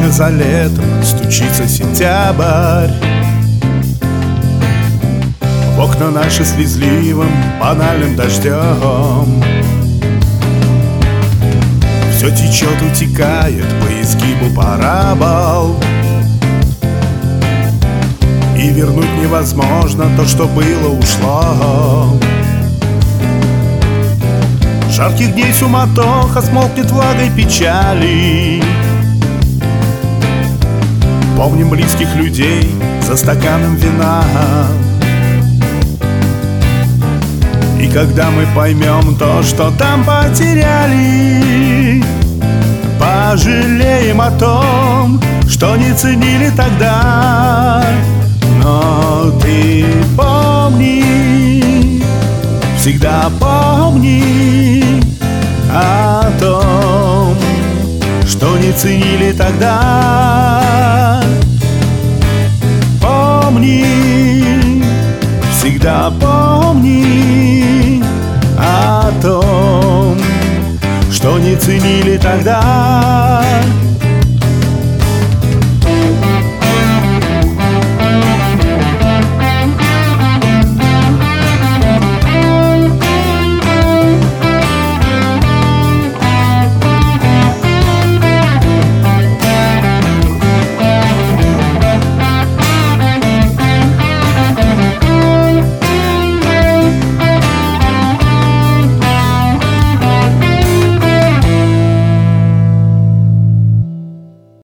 за летом стучится сентябрь. В окна наши слезливым банальным дождем. Все течет, утекает по изгибу парабол, и вернуть невозможно то, что было, ушло. Жарких дней суматоха смолкнет влагой печали. Помним близких людей за стаканом вина. И когда мы поймем то, что там потеряли, пожалеем о том, что не ценили тогда. Но ты помни, всегда помни о том, что не ценили тогда. Помни, всегда помни о том, что не ценили тогда.